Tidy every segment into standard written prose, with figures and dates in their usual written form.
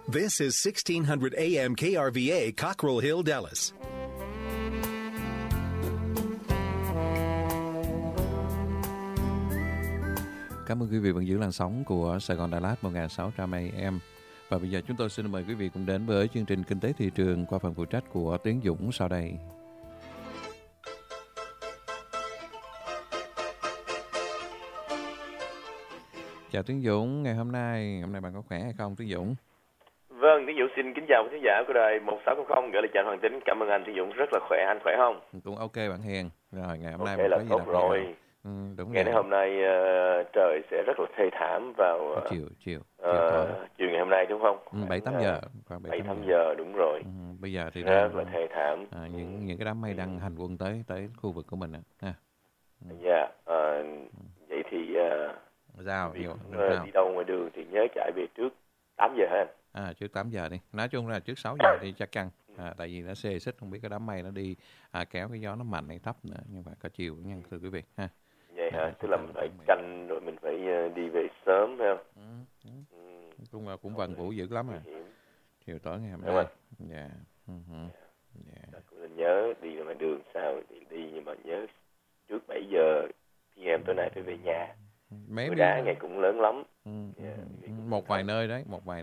This is 1600 AM KRVA, Cockrell Hill, Dallas. Cảm ơn quý vị vẫn giữ làn sóng của Sài Gòn Đà Lạt 1600 AM. Và bây giờ chúng tôi xin mời quý vị cùng đến với chương trình Kinh tế Thị trường qua phần phụ trách của Tiến Dũng sau đây. Chào Tiến Dũng, ngày hôm nay bạn có khỏe hay không Tiến Dũng? Vâng, Tiến Dũng xin kính chào quý khán giả của đài 1600 gửi lời chào Hoàng Tính. Cảm ơn anh Tiến Dũng rất là khỏe, anh khỏe không? Cũng ok bạn Hiền. Rồi ngày hôm nay là tốt rồi. Đúng ngày hôm nay trời sẽ rất là thê thảm vào chiều ngày hôm nay đúng không? 7-8 giờ, khoảng 7-8 giờ đúng rồi. Bây giờ thì rất là thê thảm. Những cái đám mây đang hành quân tới khu vực của mình ạ. Dạ, vậy thì đi đâu ngoài đường thì nhớ chạy về trước 8 giờ ha. Trước 8 giờ đi. Nói chung là trước 6 giờ đi chắc chắn. Tại vì nó xê xích, không biết cái đám mây nó đi kéo cái gió nó mạnh hay thấp nữa, nhưng mà có chiều nha thưa quý vị ha. Vậy hả? Tức là mình phải canh rồi mình phải đi về sớm phải không? Cũng vần vũ dữ lắm chiều tối ngày hôm nay. Dạ. Nhớ đi ngoài đường sao thì đi, nhưng mà nhớ trước 7 giờ PM tối nay phải về nhà. Mưa đá ngày cũng lớn lắm. Một vài nơi đấy. Vài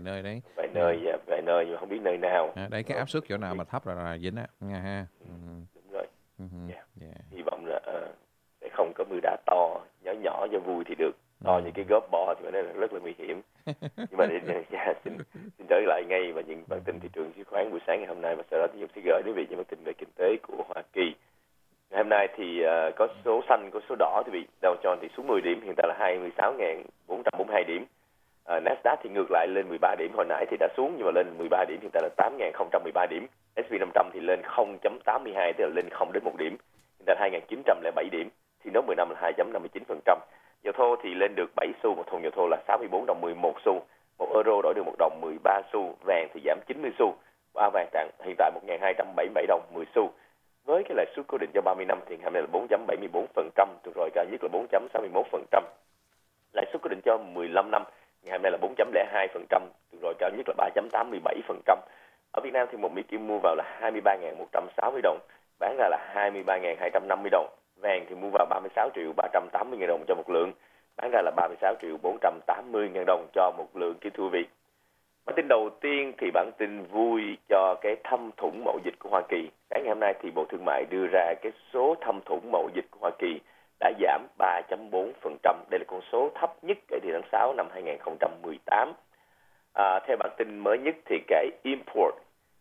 nơi nhưng không biết nơi nào. Đây cái áp suất chỗ nào mà thấp là dính á nha ha. Đúng rồi. Hy vọng là sẽ không có mưa đá to, nhỏ cho vui thì được. To như cái góp bò thì nó rất là nguy hiểm. Nhưng mà xin trở lại ngay và những bản tin thị trường chứng khoán buổi sáng ngày hôm nay, và sau đó thì sẽ gửi quý vị những bản tin về kinh tế của Hoa Kỳ. Ngày hôm nay thì có số xanh, có số đỏ, thì bị Dow Jones thì xuống 10 điểm, hiện tại là 26.442 điểm. Nasdaq thì ngược lại lên 13 điểm, hồi nãy thì đã xuống nhưng mà lên 13 điểm, hiện tại là 8.013 điểm. S&P 500 thì lên 0.82, tức là lên 0 đến 1 điểm, hiện tại 2.907 điểm, thì nốt 10 năm là 2.59%. Dầu thô thì lên được 7 xu, một thùng dầu thô là 64 đồng 11 xu, một euro đổi được 1 đồng 13 xu, vàng thì giảm 90 xu, và vàng hiện tại 1.277 đồng 10 xu. Với cái lãi suất cố định cho 30 năm thì hôm nay là 4.74%, tuần rồi cao nhất là 4.61%. Lãi suất cố định cho 15 năm ngày hôm nay là 4.02%, tuần rồi cao nhất là 3.87%. Ở Việt Nam thì một Mỹ Kim mua vào là 23.160 đồng, bán ra là 23.250 đồng. Vàng thì mua vào 36.380.000 đồng cho một lượng, bán ra là 36.480.000 đồng cho một lượng kia thưa vị. Bản tin đầu tiên thì bản tin vui cho cái thâm thủng mậu dịch của Hoa Kỳ. Sáng ngày hôm nay thì Bộ Thương mại đưa ra cái số thâm thủng mậu dịch của Hoa Kỳ đã giảm 3.4%. Đây là con số thấp nhất kể từ tháng 6 năm 2018. Theo bản tin mới nhất thì cái import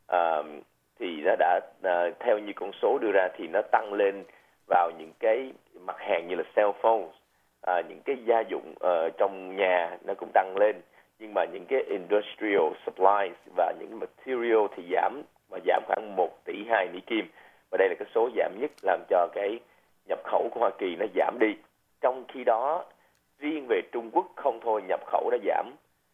thì nó đã theo như con số đưa ra thì nó tăng lên vào những cái mặt hàng như là cell phone, những cái gia dụng trong nhà nó cũng tăng lên, nhưng mà những cái industrial supplies và những material thì giảm khoảng 1 tỷ 2 Mỹ Kim, và đây là cái số giảm nhất làm cho cái nhập khẩu của Hoa Kỳ nó giảm đi. Trong khi đó riêng về Trung Quốc không thôi, nhập khẩu đã giảm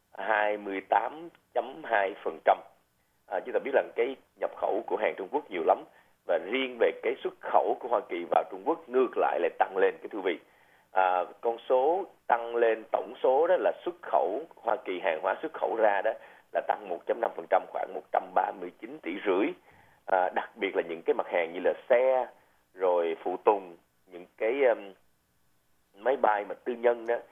28.2%. Chúng ta biết là cái nhập khẩu của hàng Trung Quốc nhiều lắm, và riêng về cái xuất khẩu của Hoa Kỳ vào Trung Quốc ngược lại tăng lên cái thưa vị. Con số tăng lên, tổng số đó là xuất khẩu Hoa Kỳ, hàng hóa xuất khẩu ra đó là tăng 1.5%, khoảng 139 tỷ rưỡi. Đặc biệt là những cái mặt hàng như là xe, rồi phụ tùng, những cái máy bay mà tư nhân đó,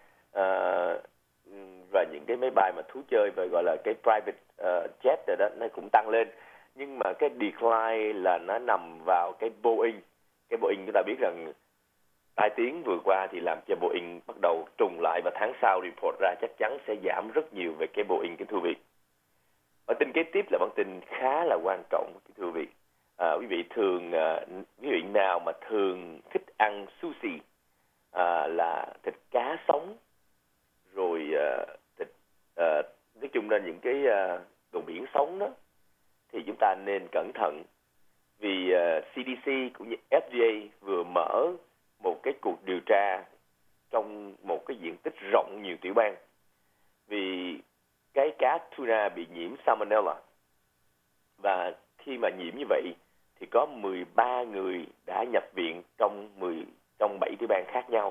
và những cái máy bay mà thú chơi và gọi là cái private jet rồi đó, nó cũng tăng lên. Nhưng mà cái decline là nó nằm vào cái Boeing. Cái Boeing chúng ta biết rằng tai tiếng vừa qua thì làm cho Boeing bắt đầu trùng lại, và tháng sau report ra chắc chắn sẽ giảm rất nhiều về cái Boeing cái thưa vị. Bản tin kế tiếp là bản tin khá là quan trọng cái thưa vị. Quý vị nào mà thường thích ăn sushi, là thịt cá sống, rồi thịt nói chung là những cái đồ biển sống đó, thì chúng ta nên cẩn thận, vì CDC cũng như FDA vừa mở một cái cuộc điều tra trong một cái diện tích rộng nhiều tiểu bang, vì cái cá tuna bị nhiễm Salmonella, và khi mà nhiễm như vậy thì có 13 người đã nhập viện trong 7 tiểu bang khác nhau.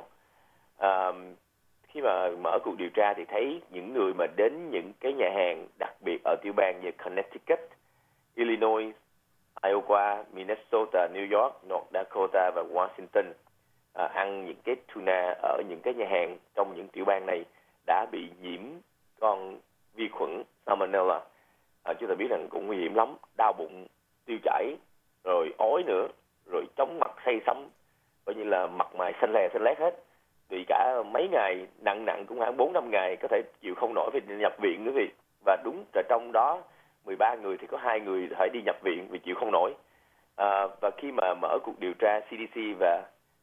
Khi mà mở cuộc điều tra thì thấy những người mà đến những cái nhà hàng, đặc biệt ở tiểu bang như Connecticut, Illinois, Iowa, Minnesota, New York, North Dakota và Washington ăn những cái tuna ở những cái nhà hàng trong những tiểu bang này đã bị nhiễm con vi khuẩn Salmonella. Chúng ta biết rằng cũng nguy hiểm lắm, đau bụng, tiêu chảy, rồi ói nữa, rồi chóng mặt say sẩm, coi như là mặt mày xanh lét hết. Vì cả mấy ngày, nặng cũng khoảng 4-5 ngày, có thể chịu không nổi phải nhập viện nữa vì. Và đúng là trong đó 13 người thì có 2 người phải đi nhập viện vì chịu không nổi. Và khi mà mở cuộc điều tra, CDC và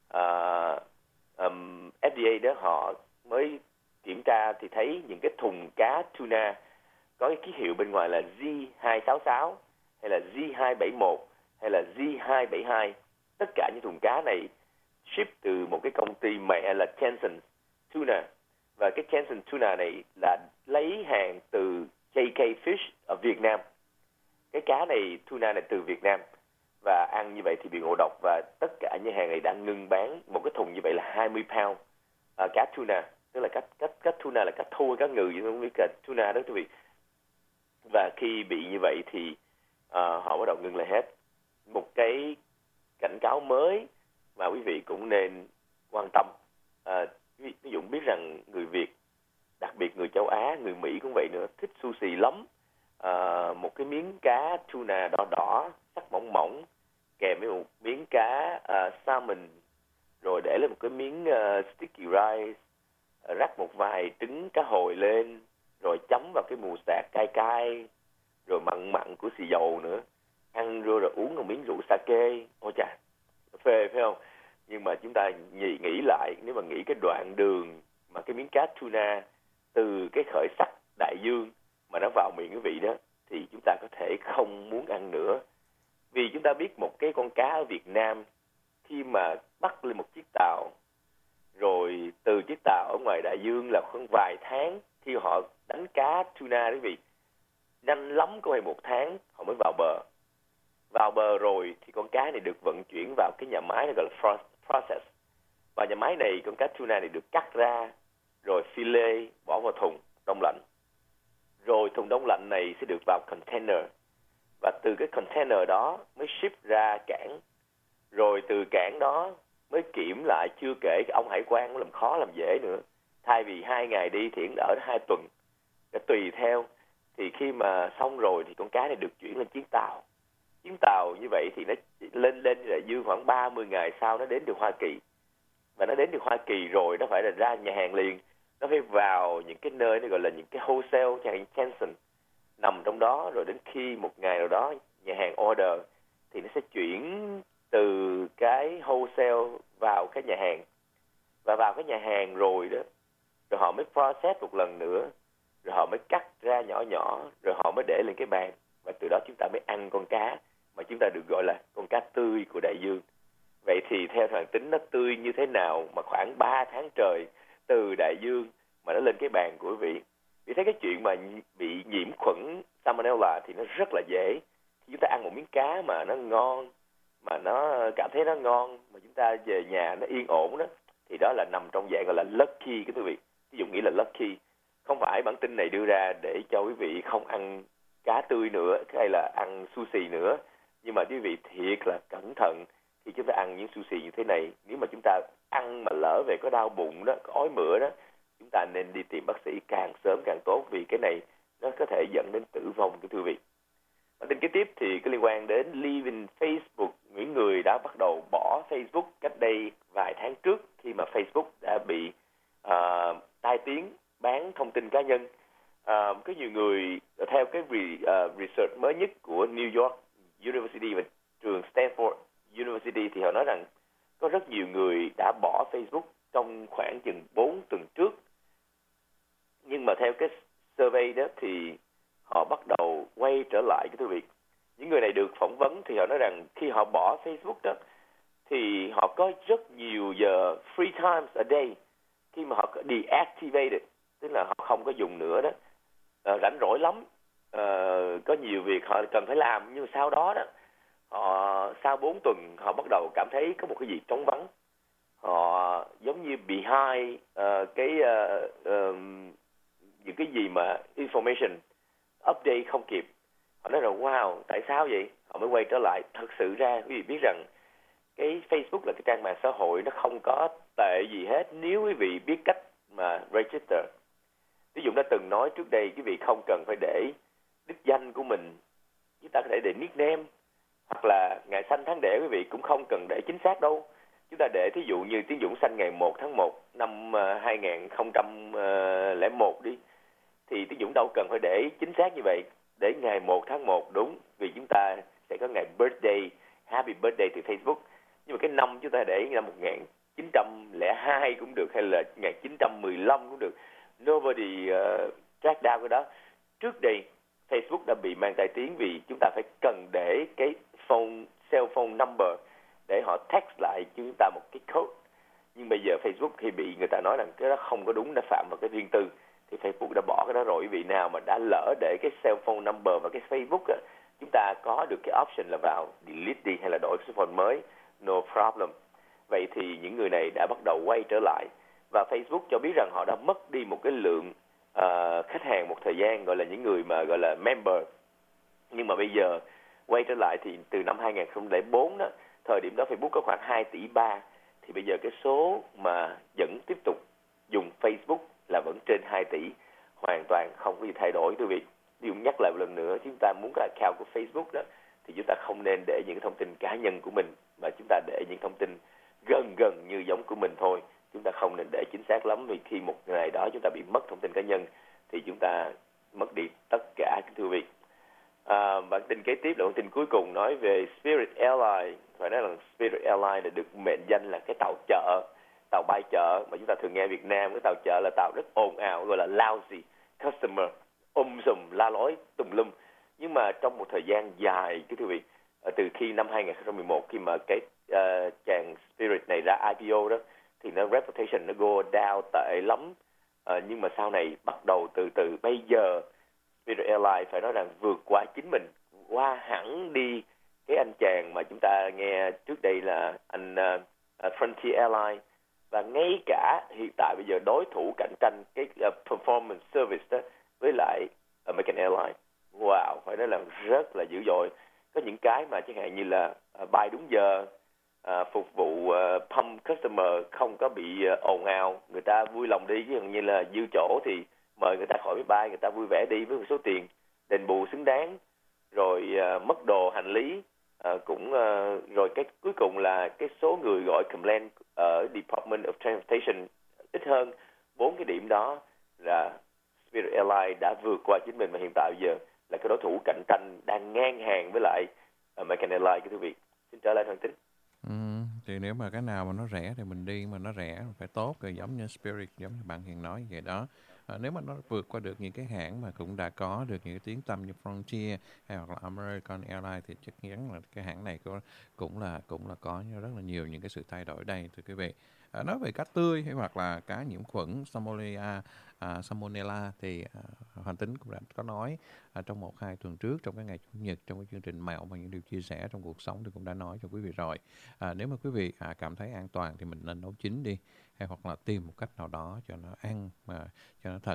FDA đó họ mới kiểm tra thì thấy những cái thùng cá tuna có cái ký hiệu bên ngoài là G266 hay là G271 hay là G272. Tất cả những thùng cá này ship từ một cái công ty mẹ là Jensen Tuna. Và cái Jensen Tuna này là lấy hàng từ JK Fish ở Việt Nam. Cái cá này, tuna này từ Việt Nam. Và ăn như vậy thì bị ngộ độc. Và tất cả những hàng này đã ngưng bán. Một cái thùng như vậy là 20 pound cá tuna. Tức là cá tuna là cá thua, cá ngừ, không biết là tuna đó quý vị. Và khi bị như vậy thì họ bắt đầu ngưng lại hết. Một cái cảnh cáo mới mà quý vị cũng nên quan tâm. Ví dụ biết rằng người Việt, đặc biệt người châu Á, người Mỹ cũng vậy nữa, thích sushi lắm. Một cái miếng cá tuna đỏ sắc mỏng kèm với một miếng cá salmon, rồi để lên một cái miếng sticky rice, rắc một vài trứng cá hồi lên, rồi chấm vào cái mù sạc cay, rồi mặn của xì dầu nữa, ăn rồi uống một miếng rượu sake. Ôi chà, phê phải không? Nhưng mà chúng ta nghĩ lại, nếu mà nghĩ cái đoạn đường mà cái miếng cá tuna từ cái khởi sắc đại dương mà nó vào miệng quý vị đó, thì chúng ta có thể không muốn ăn nữa. Vì chúng ta biết một cái con cá ở Việt Nam khi mà bắt lên một chiếc tàu, rồi từ chiếc tàu ở ngoài đại dương là khoảng vài tháng, khi họ đánh cá tuna quý vị, nhanh lắm có 1 tháng họ mới vào bờ. Vào bờ rồi thì con cá này được vận chuyển vào cái nhà máy gọi là process. Và nhà máy này con cá tuna này được cắt ra, rồi filet bỏ vào thùng đông lạnh. Rồi thùng đông lạnh này sẽ được vào container. Và từ cái container đó mới ship ra cảng. Rồi từ cảng đó mới kiểm lại, chưa kể cái ông hải quan cũng làm khó làm dễ nữa. Thay vì 2 ngày đi thì ở 2 tuần. Để tùy theo. Thì khi mà xong rồi thì con cá này được chuyển lên chuyến tàu. Chuyến tàu như vậy thì nó lên đại dương khoảng 30 ngày sau nó đến được Hoa Kỳ. Và nó đến được Hoa Kỳ rồi nó phải là ra nhà hàng liền. Nó phải vào những cái nơi nó gọi là những cái wholesale, nhà hàng Jensen nằm trong đó. Rồi đến khi một ngày nào đó nhà hàng order thì nó sẽ chuyển từ cái wholesale vào cái nhà hàng. Và vào cái nhà hàng rồi đó, rồi họ mới process một lần nữa, rồi họ mới cắt ra nhỏ, rồi họ mới để lên cái bàn. Và từ đó chúng ta mới ăn con cá mà chúng ta được gọi là con cá tươi của đại dương. Vậy thì theo Hoàng tính nó tươi như thế nào mà khoảng 3 tháng trời từ đại dương mà nó lên cái bàn của quý vị. Vì thế cái chuyện mà bị nhiễm khuẩn Salmonella thì nó rất là dễ. Khi chúng ta ăn một miếng cá mà nó ngon, mà nó cảm thấy nó ngon, mà chúng ta về nhà nó yên ổn đó, thì đó là nằm trong dạng gọi là lucky, cái quý vị. Ví dụ nghĩ là lucky. Không phải bản tin này đưa ra để cho quý vị không ăn cá tươi nữa hay là ăn sushi nữa. Nhưng mà quý vị thiệt là cẩn thận khi chúng ta ăn những sushi như thế này. Nếu mà chúng ta ăn mà lỡ về có đau bụng đó, có ói mửa đó, chúng ta nên đi tìm bác sĩ càng sớm càng tốt, vì cái này nó có thể dẫn đến tử vong của quý vị. Bản tin kế tiếp thì có liên quan đến leaving Facebook. Những người đã bắt đầu bỏ Facebook cách đây vài tháng trước, khi mà Facebook đã bị tai tiếng bán thông tin cá nhân. Có nhiều người theo cái research mới nhất của New York University và trường Stanford University thì họ nói rằng có rất nhiều người đã bỏ Facebook trong khoảng chừng 4 tuần trước. Nhưng mà theo cái survey đó thì họ bắt đầu quay trở lại cái việc. Những người này được phỏng vấn thì họ nói rằng khi họ bỏ Facebook đó thì họ có rất nhiều giờ free times a day khi mà họ deactivated, tức là họ không có dùng nữa đó. Rảnh rỗi lắm, có nhiều việc họ cần phải làm, nhưng mà sau đó đó họ sau 4 tuần họ bắt đầu cảm thấy có một cái gì trống vắng. Họ giống như behind những cái gì mà information update không kịp. Họ nói rằng wow, tại sao vậy? Họ mới quay trở lại. Thật sự ra quý vị biết rằng cái Facebook là cái trang mạng xã hội nó không có tệ gì hết nếu quý vị biết cách mà register. Ví dụ đã từng nói trước đây, quý vị không cần phải để đích danh của mình, chúng ta có thể để nickname, hoặc là ngày sanh tháng đẻ quý vị cũng không cần để chính xác đâu. Chúng ta để thí dụ như Tiến Dũng sanh ngày 1 tháng 1 năm 2001 đi, thì Tiến Dũng đâu cần phải để chính xác như vậy, để ngày 1 tháng 1 đúng, vì chúng ta sẽ có ngày birthday, happy birthday từ Facebook. Nhưng mà cái năm chúng ta để năm 1902 cũng được, hay là 1915 cũng được. Nobody track down cái đó. Trước đây Facebook đã bị mang tai tiếng vì chúng ta phải cần để cái cell phone number để họ text lại cho chúng ta một cái code. Nhưng bây giờ Facebook khi bị người ta nói rằng cái đó không có đúng, đã phạm vào cái riêng tư, thì Facebook đã bỏ cái đó rồi. Vị nào mà đã lỡ để cái cell phone number và cái Facebook á, chúng ta có được cái option là vào delete đi hay là đổi số phone mới, no problem. Vậy thì những người này đã bắt đầu quay trở lại, và Facebook cho biết rằng họ đã mất đi một cái lượng khách hàng một thời gian, gọi là những người mà gọi là member. Nhưng mà bây giờ quay trở lại thì từ năm 2004 đó, thời điểm đó Facebook có khoảng 2,3 tỷ, thì bây giờ cái số mà vẫn tiếp tục dùng Facebook là vẫn trên 2 tỷ, hoàn toàn không có gì thay đổi. Quý vị, ví dụ nhắc lại một lần nữa, chúng ta muốn có account của Facebook đó, thì chúng ta không nên để những thông tin cá nhân của mình, mà chúng ta để những thông tin gần như giống của mình thôi. Chúng ta không nên để chính xác lắm, vì khi một ngày đó chúng ta bị mất thông tin cá nhân thì chúng ta mất đi tất cả, thưa quý vị. Bản tin kế tiếp là bản tin cuối cùng nói về Spirit Airlines. Phải nói là Spirit Airlines là được mệnh danh là cái tàu chợ, tàu bay chợ mà chúng ta thường nghe Việt Nam. Cái tàu chợ là tàu rất ồn ào, gọi là lousy customer, sùm la lối tùm lum. Nhưng mà trong một thời gian dài, thưa quý vị, từ khi năm 2011 khi mà cái chàng Spirit này ra IPO đó, thì nó reputation nó go down tệ lắm. Nhưng mà sau này bắt đầu từ từ bây giờ Spirit Airlines phải nói rằng vượt qua chính mình, qua hẳn đi cái anh chàng mà chúng ta nghe trước đây là anh Frontier Airlines, và ngay cả hiện tại bây giờ đối thủ cạnh tranh cái performance service đó với lại American Airlines. Wow, phải nói là rất là dữ dội. Có những cái mà chẳng hạn như là bay đúng giờ, phục vụ pump customer không có bị ồn ào, người ta vui lòng đi, ví dụ như là dư chỗ thì mời người ta khỏi máy bay, người ta vui vẻ đi với một số tiền đền bù xứng đáng, rồi mất đồ hành lý cũng rồi cái cuối cùng là cái số người gọi complaint ở Department of Transportation ít hơn. 4 cái điểm đó là Spirit Airlines đã vượt qua chính mình, và hiện tại bây giờ là cái đối thủ cạnh tranh đang ngang hàng với lại American Airlines, thưa quý vị. Xin trở lại Hoàng Tính. Thì nếu mà cái nào mà nó rẻ thì mình đi, mà nó rẻ phải tốt, rồi giống như Spirit, giống như bạn Hiền nói vậy đó. Nếu mà nó vượt qua được những cái hãng mà cũng đã có được những cái tiếng tăm như Frontier hay hoặc là American Airlines, thì chắc chắn là cái hãng này cũng là có rất là nhiều những cái sự thay đổi đây, thưa quý vị. Nói về cá tươi hay hoặc là cá nhiễm khuẩn Salmonella thì Hoàng Tính cũng đã có nói trong 1-2 tuần trước, trong cái ngày Chủ nhật, trong cái chương trình Mẹo và những điều chia sẻ trong cuộc sống, thì cũng đã nói cho quý vị rồi. Nếu mà quý vị cảm thấy an toàn thì mình nên nấu chín đi, hay hoặc là tìm một cách nào đó cho nó ăn mà cho nó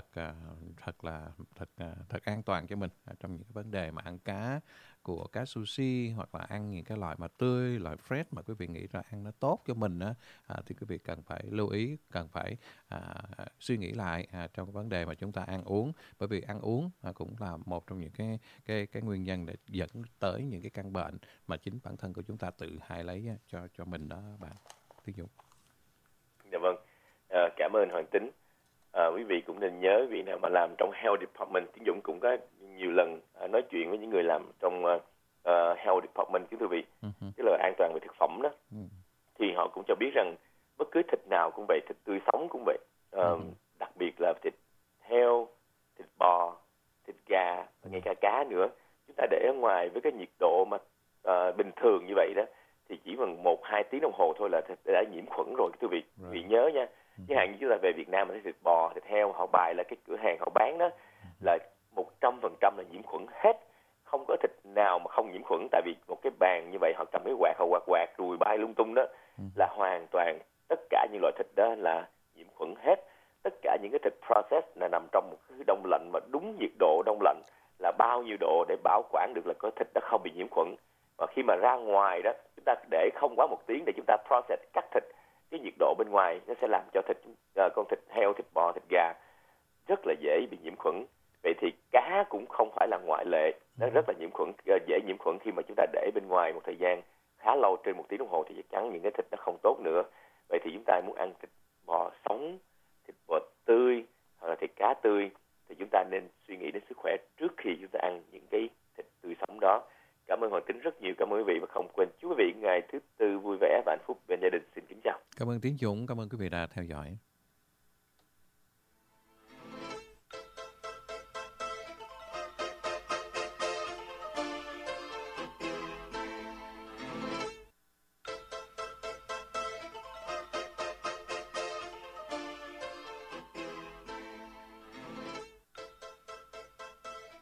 thật an toàn cho mình trong những cái vấn đề mà ăn cá của cá sushi, hoặc là ăn những cái loại mà tươi, loại fresh mà quý vị nghĩ là ăn nó tốt cho mình á, thì quý vị cần phải lưu ý, cần phải suy nghĩ lại trong cái vấn đề mà chúng ta ăn uống, bởi vì ăn uống cũng là một trong những cái nguyên nhân để dẫn tới những cái căn bệnh mà chính bản thân của chúng ta tự hại lấy cho mình đó, bạn Tiến Dũng. Dạ vâng, cảm ơn Hoàng Tính. Quý vị cũng nên nhớ, vị nào mà làm trong Health Department, Tiến Dũng cũng có nhiều lần nói chuyện với những người làm trong Health Department, thưa quý vị, tức là an toàn về thực phẩm đó, thì họ cũng cho biết rằng bất cứ thịt nào cũng vậy, thịt tươi sống cũng vậy, đặc biệt là thịt heo, thịt bò, thịt gà và ngay cả cá nữa, chúng ta để ở ngoài với cái nhiệt độ mà bình thường như vậy đó, thì chỉ bằng 1-2 tiếng đồng hồ thôi là thịt đã nhiễm khuẩn rồi, thưa quý vị. Quý vị nhớ nha. Chẳng hạn như chúng ta về Việt Nam mà thấy thịt bò, thịt heo, họ bày là cái cửa hàng họ bán đó là 100% là nhiễm khuẩn hết, không có thịt nào mà không nhiễm khuẩn. Tại vì một cái bàn như vậy, họ cầm cái quạt, họ quạt ruồi bay lung tung đó, là hoàn toàn tất cả những loại thịt đó là nhiễm khuẩn hết. Tất cả những cái thịt process là nằm trong một cái đông lạnh mà đúng nhiệt độ đông lạnh là bao nhiêu độ để bảo quản được là có thịt nó không bị nhiễm khuẩn. Và khi mà ra ngoài đó, chúng ta để không quá 1 tiếng để chúng ta process, cắt thịt, cái nhiệt độ bên ngoài nó sẽ làm cho con thịt heo, thịt bò, thịt gà rất là dễ bị nhiễm khuẩn. Vậy thì cá cũng không phải là ngoại lệ, nó rất là dễ nhiễm khuẩn khi mà chúng ta để bên ngoài một thời gian khá lâu, trên 1 tiếng đồng hồ thì chắc chắn những cái thịt nó không tốt nữa. Vậy thì chúng ta muốn ăn thịt bò sống, thịt bò tươi hoặc là thịt cá tươi thì chúng ta nên suy nghĩ đến sức khỏe trước khi chúng ta ăn những cái thịt tươi sống đó. Cảm ơn Hoàng Tính rất nhiều, cảm ơn quý vị, và không quên chúc quý vị ngày thứ Tư vui vẻ và hạnh phúc bên gia đình. Xin kính chào. Cảm ơn Tiến Dũng, cảm ơn quý vị đã theo dõi.